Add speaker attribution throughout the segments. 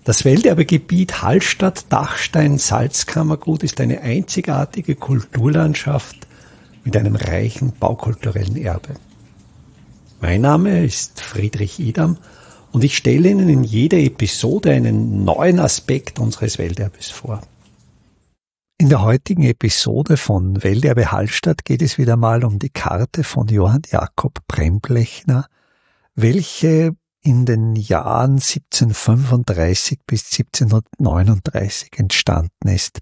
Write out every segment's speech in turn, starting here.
Speaker 1: Das Welterbegebiet Hallstatt-Dachstein-Salzkammergut ist eine einzigartige Kulturlandschaft mit einem reichen baukulturellen Erbe. Mein Name ist Friedrich Idam und ich stelle Ihnen in jeder Episode einen neuen Aspekt unseres Welterbes vor. In der heutigen Episode von Welterbe Hallstatt geht es wieder mal um die Karte von Johann Jakob Bremblechner, welche in den Jahren 1735 bis 1739 entstanden ist.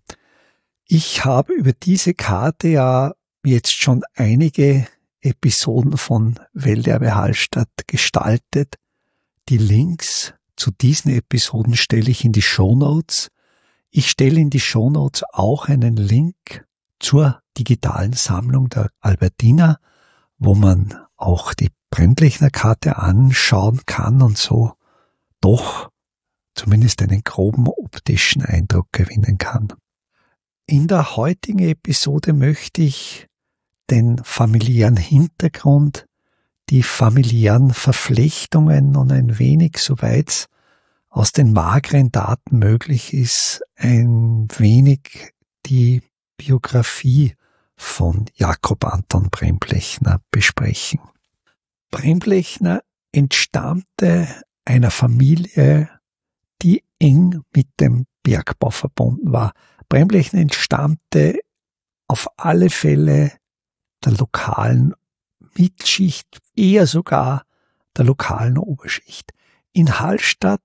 Speaker 1: Ich habe über diese Karte ja jetzt schon einige Episoden von Welterbe Hallstatt gestaltet. Die Links zu diesen Episoden stelle ich in die Shownotes. Ich stelle in die Shownotes auch einen Link zur digitalen Sammlung der Albertina, wo man auch die Bremblechner Karte anschauen kann und so doch zumindest einen groben optischen Eindruck gewinnen kann. In der heutigen Episode möchte ich den familiären Hintergrund, die familiären Verflechtungen und ein wenig, soweit aus den mageren Daten möglich ist, ein wenig die Biografie von Jakob Anton Bremblechner besprechen. Bremblechner entstammte einer Familie, die eng mit dem Bergbau verbunden war. Bremblechner entstammte auf alle Fälle der lokalen Mittelschicht, eher sogar der lokalen Oberschicht. In Hallstatt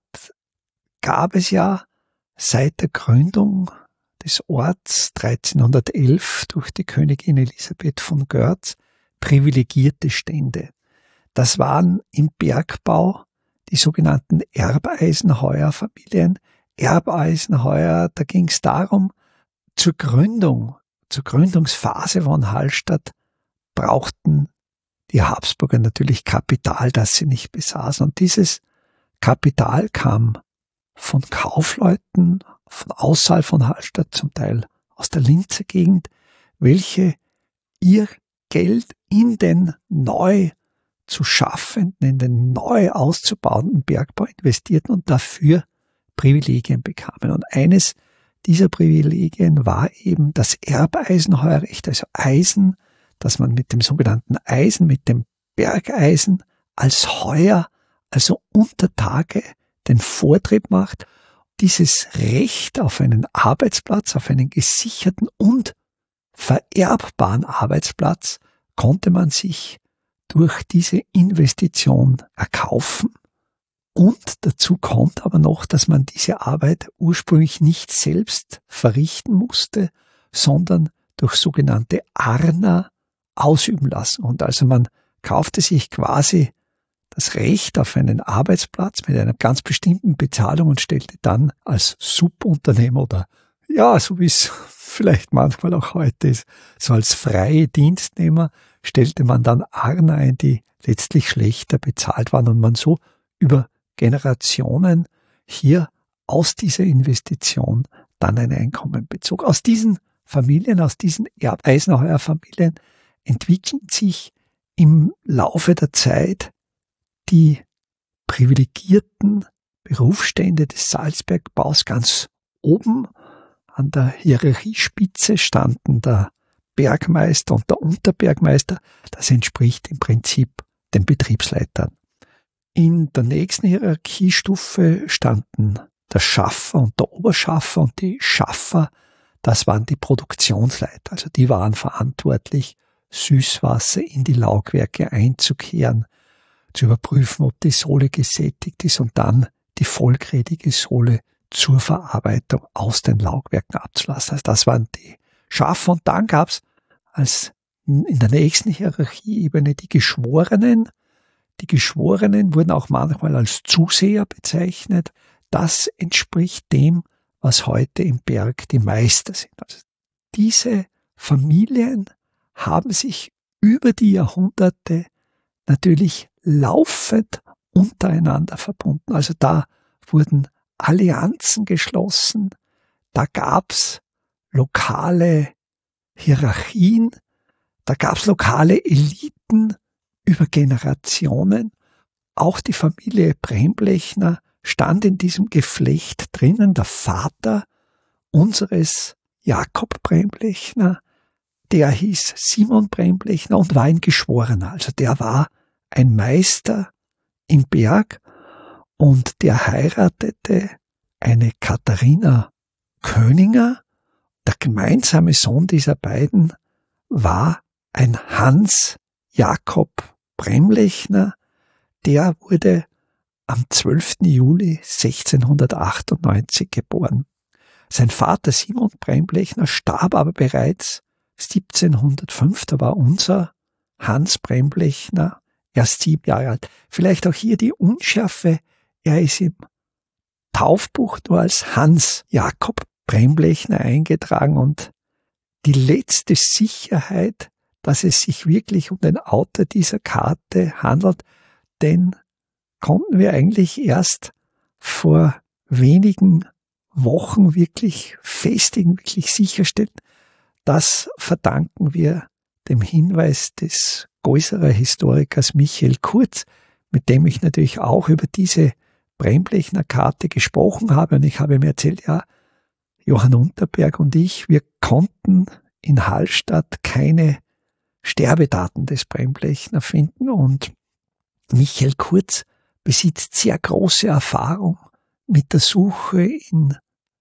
Speaker 1: gab es ja seit der Gründung des Orts 1311 durch die Königin Elisabeth von Görz privilegierte Stände. Das waren im Bergbau die sogenannten Erbeisenheuer-Familien. Erbeisenheuer, da ging es darum, zur Gründungsphase von Hallstatt brauchten die Habsburger natürlich Kapital, das sie nicht besaßen. Und dieses Kapital kam von Kaufleuten, von außerhalb von Hallstatt, zum Teil aus der Linzer Gegend, welche ihr Geld in den neu zu schaffenden, in den neu auszubauenden Bergbau investierten und dafür Privilegien bekamen. Und eines dieser Privilegien war eben das Erbeisenheuerrecht, also Eisen, dass man mit dem sogenannten Eisen, mit dem Bergeisen als Heuer, also unter Tage, den Vortrieb macht. Dieses Recht auf einen Arbeitsplatz, auf einen gesicherten und vererbbaren Arbeitsplatz konnte man sich durch diese Investition erkaufen. Und dazu kommt aber noch, dass man diese Arbeit ursprünglich nicht selbst verrichten musste, sondern durch sogenannte Arner ausüben lassen. Und also man kaufte sich quasi das Recht auf einen Arbeitsplatz mit einer ganz bestimmten Bezahlung und stellte dann als Subunternehmer oder, ja, so wie es vielleicht manchmal auch heute ist, so als freie Dienstnehmer stellte man dann Arner ein, die letztlich schlechter bezahlt waren und man so über Generationen hier aus dieser Investition dann ein Einkommen bezog. Aus diesen Familien, aus diesen Erbeisenheuer-Familien entwickeln sich im Laufe der Zeit die privilegierten Berufsstände des Salzbergbaus. Ganz oben an der Hierarchiespitze standen der Bergmeister und der Unterbergmeister. Das entspricht im Prinzip den Betriebsleitern. In der nächsten Hierarchiestufe standen der Schaffer und der Oberschaffer, und die Schaffer, das waren die Produktionsleiter. Also die waren verantwortlich, Süßwasser in die Laugwerke einzukehren, zu überprüfen, ob die Sohle gesättigt ist und dann die vollgrädige Sohle zur Verarbeitung aus den Laugwerken abzulassen. Also das waren die Schaffer. Und dann gab es als in der nächsten Hierarchieebene die Geschworenen. Die Geschworenen wurden auch manchmal als Zuseher bezeichnet. Das entspricht dem, was heute im Berg die Meister sind. Also diese Familien haben sich über die Jahrhunderte natürlich laufend untereinander verbunden. Also da wurden Allianzen geschlossen, da gab's lokale Hierarchien, da gab's lokale Eliten über Generationen. Auch die Familie Bremblechner stand in diesem Geflecht drinnen der Vater unseres Jakob Bremblechner, der hieß Simon Bremblechner und war ein Geschworener. Also der war ein Meister im Berg und der heiratete eine Katharina Köninger. Der gemeinsame Sohn dieser beiden war ein Hans Jakob Bremblechner. Der wurde am 12. Juli 1698 geboren. Sein Vater Simon Bremblechner starb aber bereits 1705, da war unser Hans Bremblechner erst 7 Jahre alt. Vielleicht auch hier die Unschärfe, er ist im Taufbuch nur als Hans Jakob Bremblechner eingetragen und die letzte Sicherheit, dass es sich wirklich um den Autor dieser Karte handelt, denn konnten wir eigentlich erst vor wenigen Wochen wirklich festigen, wirklich sicherstellen. Das verdanken wir dem Hinweis des Geuserer Historikers Michael Kurz, mit dem ich natürlich auch über diese Bremblechner Karte gesprochen habe. Und ich habe ihm erzählt, ja, Johann Unterberg und ich, wir konnten in Hallstatt keine Sterbedaten des Bremblechner finden. Und Michael Kurz besitzt sehr große Erfahrung mit der Suche in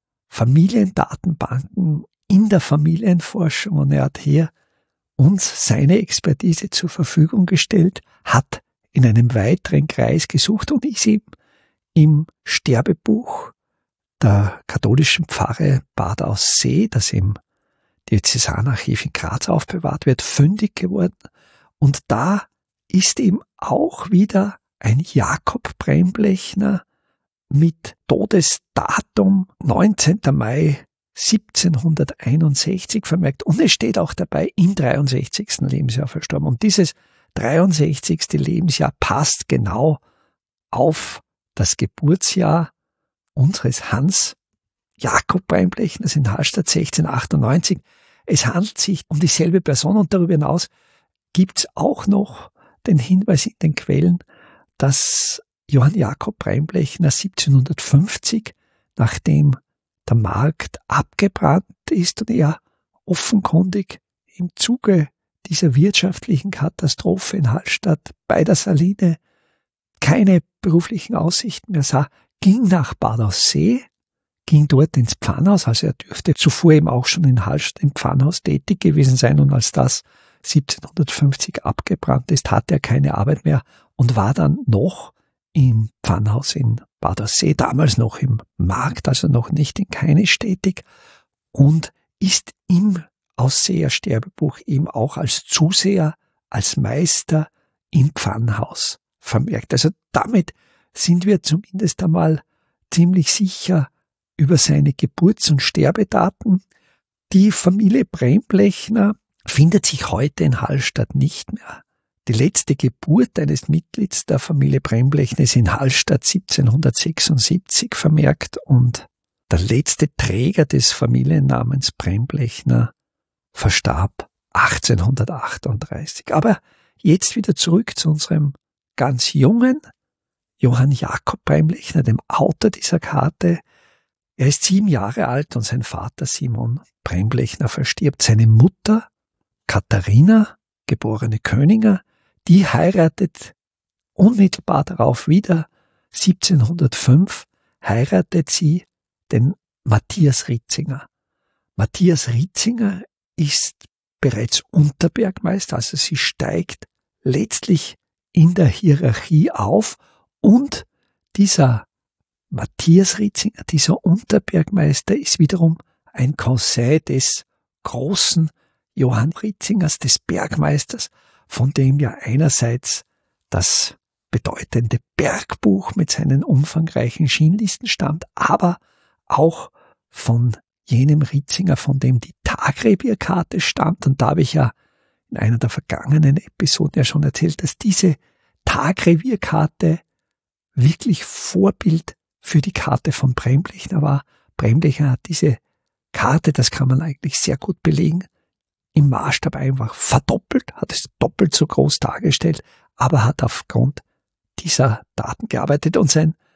Speaker 1: Familiendatenbanken, in der Familienforschung, und er hat hier uns seine Expertise zur Verfügung gestellt, hat in einem weiteren Kreis gesucht und ist eben im Sterbebuch der katholischen Pfarre Bad Aussee, das im Diözesanarchiv in Graz aufbewahrt wird, fündig geworden. Und da ist eben auch wieder ein Jakob Bremblechner mit Todesdatum 19. Mai 1761 vermerkt. Und es steht auch dabei, im 63. Lebensjahr verstorben. Und dieses 63. Lebensjahr passt genau auf das Geburtsjahr unseres Hans Jakob Bremblechners in Hallstatt 1698. Es handelt sich um dieselbe Person und darüber hinaus gibt es auch noch den Hinweis in den Quellen, dass Johann Jakob Bremblechner 1750, nachdem der Markt abgebrannt ist und er offenkundig im Zuge dieser wirtschaftlichen Katastrophe in Hallstatt bei der Saline keine beruflichen Aussichten mehr sah, ging nach Bad Aussee, ging dort ins Pfannhaus, also er dürfte zuvor eben auch schon in Hallstatt im Pfannhaus tätig gewesen sein und als das 1750 abgebrannt ist, hatte er keine Arbeit mehr und war dann noch im Pfannhaus in Bad Aussee, damals noch im Markt, also noch nicht in Kainisch tätig und ist im Ausseher Sterbebuch eben auch als Zuseher, als Meister im Pfannhaus vermerkt. Also damit sind wir zumindest einmal ziemlich sicher über seine Geburts- und Sterbedaten. Die Familie Bremblechner findet sich heute in Hallstatt nicht mehr. Die letzte Geburt eines Mitglieds der Familie Bremblechner ist in Hallstatt 1776 vermerkt und der letzte Träger des Familiennamens Bremblechner verstarb 1838. Aber jetzt wieder zurück zu unserem ganz jungen Johann Jakob Bremblechner, dem Autor dieser Karte. Er ist 7 Jahre alt und sein Vater Simon Bremblechner verstirbt. Seine Mutter Katharina, geborene Köninger, die heiratet unmittelbar darauf wieder. 1705 heiratet sie den Matthias Ritzinger. Matthias Ritzinger ist bereits Unterbergmeister, also sie steigt letztlich in der Hierarchie auf und dieser Matthias Ritzinger, dieser Unterbergmeister, ist wiederum ein Cousin des großen Johann Ritzingers, des Bergmeisters, von dem ja einerseits das bedeutende Bergbuch mit seinen umfangreichen Schienlisten stammt, aber auch von jenem Ritzinger, von dem die Tagrevierkarte stammt. Und da habe ich ja in einer der vergangenen Episoden ja schon erzählt, dass diese Tagrevierkarte wirklich Vorbild für die Karte von Bremblechner war. Bremblechner hat diese Karte, das kann man eigentlich sehr gut belegen, im Maßstab einfach verdoppelt, hat es doppelt so groß dargestellt, aber hat aufgrund dieser Daten gearbeitet und sein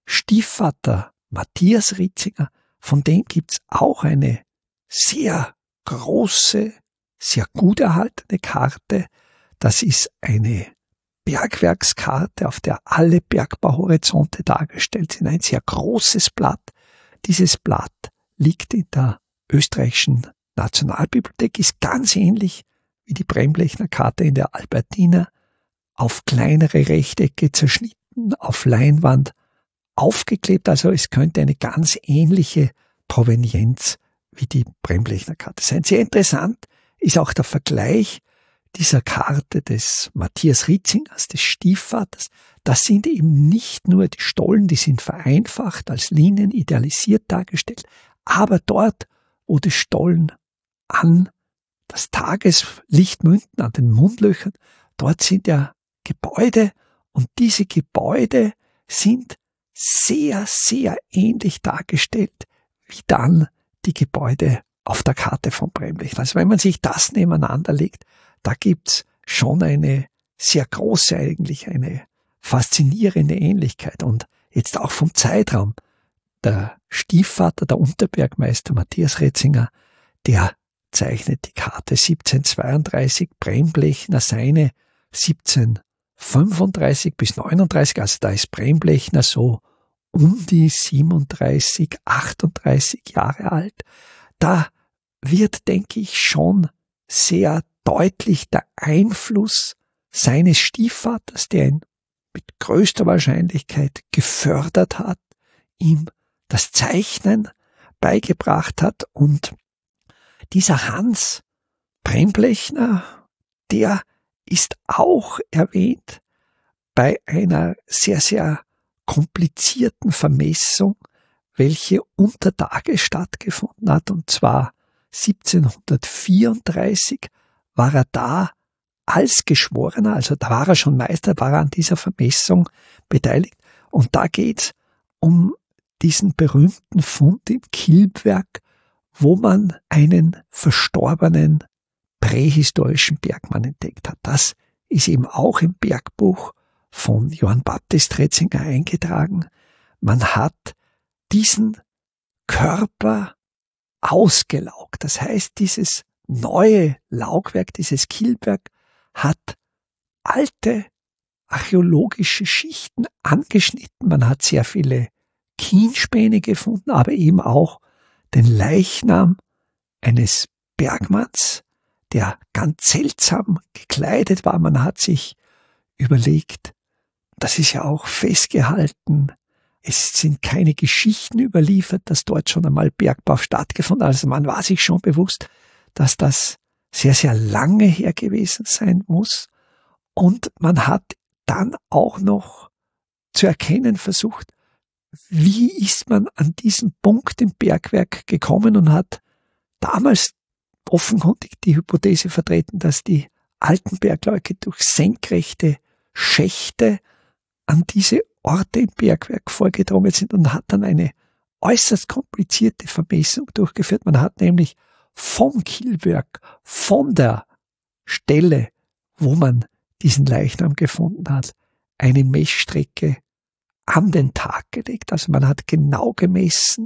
Speaker 1: Stiefvater Matthias Ritzinger, von dem gibt's auch eine sehr große, sehr gut erhaltene Karte. Das ist eine Bergwerkskarte, auf der alle Bergbauhorizonte dargestellt sind. Ein sehr großes Blatt. Dieses Blatt liegt in der österreichischen Nationalbibliothek, ist ganz ähnlich wie die Bremblechner Karte in der Albertina, auf kleinere Rechtecke zerschnitten, auf Leinwand aufgeklebt. Also es könnte eine ganz ähnliche Provenienz wie die Bremblechner Karte sein. Sehr interessant ist auch der Vergleich dieser Karte des Matthias Ritzingers, des Stiefvaters. Das sind eben nicht nur die Stollen, die sind vereinfacht als Linien idealisiert dargestellt, aber dort, wo die Stollen an das Tageslicht münden, an den Mundlöchern, dort sind ja Gebäude, und diese Gebäude sind sehr, sehr ähnlich dargestellt wie dann die Gebäude auf der Karte von Bremblechner. Also wenn man sich das nebeneinander legt, da gibt's schon eine sehr große, eigentlich eine faszinierende Ähnlichkeit. Und jetzt auch vom Zeitraum. Der Stiefvater, der Unterbergmeister Matthias Ritzinger, der zeichnet die Karte 1732, Bremblechner seine 1735 bis 39, also da ist Bremblechner so um die 37, 38 Jahre alt. Da wird, denke ich, schon sehr deutlich der Einfluss seines Stiefvaters, der ihn mit größter Wahrscheinlichkeit gefördert hat, ihm das Zeichnen beigebracht hat. Und dieser Hans Bremblechner, der ist auch erwähnt bei einer sehr, sehr komplizierten Vermessung, welche unter Tage stattgefunden hat, und zwar 1734 war er da als Geschworener, also da war er schon Meister, war er an dieser Vermessung beteiligt, und da geht's um diesen berühmten Fund im Kilbwerk, wo man einen verstorbenen prähistorischen Bergmann entdeckt hat. Das ist eben auch im Bergbuch von Johann Baptist Ritzinger eingetragen. Man hat diesen Körper ausgelaugt. Das heißt, dieses neue Laugwerk, dieses Kilberg hat alte archäologische Schichten angeschnitten. Man hat sehr viele Kienspäne gefunden, aber eben auch den Leichnam eines Bergmanns, der ganz seltsam gekleidet war. Man hat sich überlegt, das ist ja auch festgehalten, es sind keine Geschichten überliefert, dass dort schon einmal Bergbau stattgefunden hat. Also man war sich schon bewusst, dass das sehr, sehr lange her gewesen sein muss. Und man hat dann auch noch zu erkennen versucht, wie ist man an diesen Punkt im Bergwerk gekommen, und hat damals offenkundig die Hypothese vertreten, dass die alten Bergleute durch senkrechte Schächte an diese Orte im Bergwerk vorgedrungen sind, und hat dann eine äußerst komplizierte Vermessung durchgeführt. Man hat nämlich vom Kilberg, von der Stelle, wo man diesen Leichnam gefunden hat, eine Messstrecke an den Tag gelegt. Also man hat genau gemessen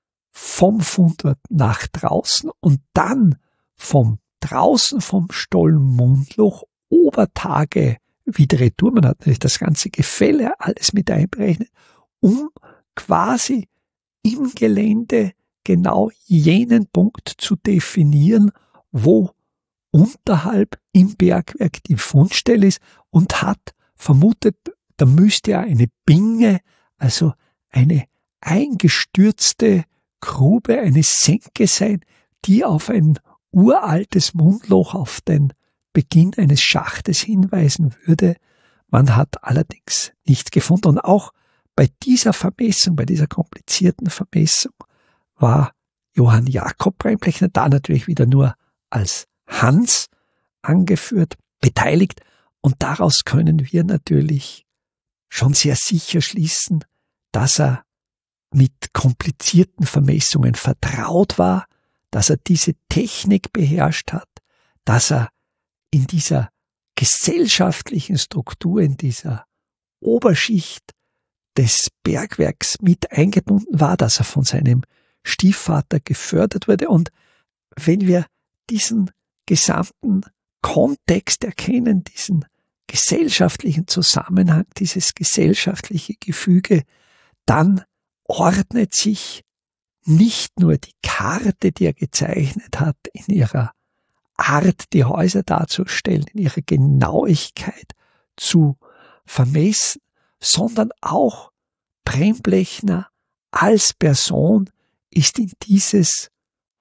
Speaker 1: vom Fundort nach draußen und dann vom draußen vom Stollenmundloch Obertage wieder retour. Man hat natürlich das ganze Gefälle alles mit einberechnet, um quasi im Gelände genau jenen Punkt zu definieren, wo unterhalb im Bergwerk die Fundstelle ist, und hat vermutet, da müsste ja eine Binge, also eine eingestürzte Grube, eine Senke sein, die auf ein uraltes Mundloch, auf den Beginn eines Schachtes hinweisen würde. Man hat allerdings nichts gefunden. Und auch bei dieser Vermessung, bei dieser komplizierten Vermessung, war Johann Jakob Bremblechner, da natürlich wieder nur als Hans angeführt, beteiligt. Und daraus können wir natürlich schon sehr sicher schließen, dass er mit komplizierten Vermessungen vertraut war, dass er diese Technik beherrscht hat, dass er in dieser gesellschaftlichen Struktur, in dieser Oberschicht des Bergwerks mit eingebunden war, dass er von seinem Stiefvater gefördert wurde. Und wenn wir diesen gesamten Kontext erkennen, diesen gesellschaftlichen Zusammenhang, dieses gesellschaftliche Gefüge, dann ordnet sich nicht nur die Karte, die er gezeichnet hat, in ihrer Art, die Häuser darzustellen, in ihrer Genauigkeit zu vermessen, sondern auch Bremblechner als Person ist in dieses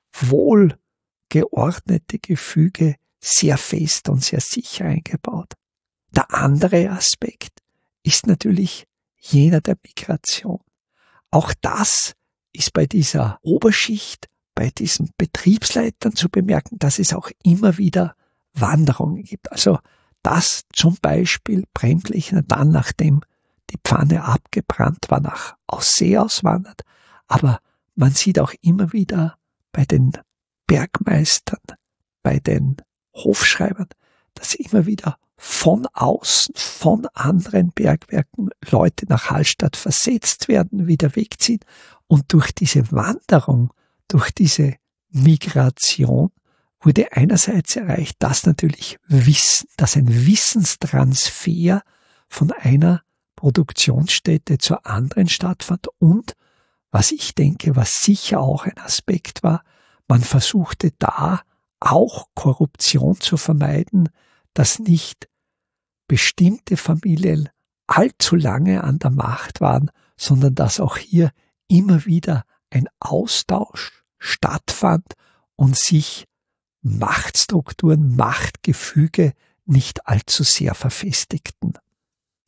Speaker 1: wohlgeordnete Gefüge sehr fest und sehr sicher eingebaut. Der andere Aspekt ist natürlich jener der Migration. Auch das ist bei dieser Oberschicht, bei diesen Betriebsleitern zu bemerken, dass es auch immer wieder Wanderungen gibt. Also, dass zum Beispiel Bremblechner dann, nachdem die Pfanne abgebrannt war, nach Aussee auswandert. Aber man sieht auch immer wieder bei den Bergmeistern, bei den Hofschreibern, dass immer wieder von außen, von anderen Bergwerken Leute nach Hallstatt versetzt werden, wieder wegziehen. Und durch diese Wanderung, durch diese Migration wurde einerseits erreicht, dass natürlich Wissen, dass ein Wissenstransfer von einer Produktionsstätte zur anderen stattfand und, was ich denke, was sicher auch ein Aspekt war, man versuchte da auch Korruption zu vermeiden, dass nicht bestimmte Familien allzu lange an der Macht waren, sondern dass auch hier immer wieder ein Austausch stattfand und sich Machtstrukturen, Machtgefüge nicht allzu sehr verfestigten.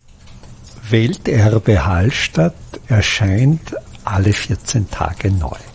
Speaker 1: Welterbe Hallstatt erscheint alle 14 Tage neu.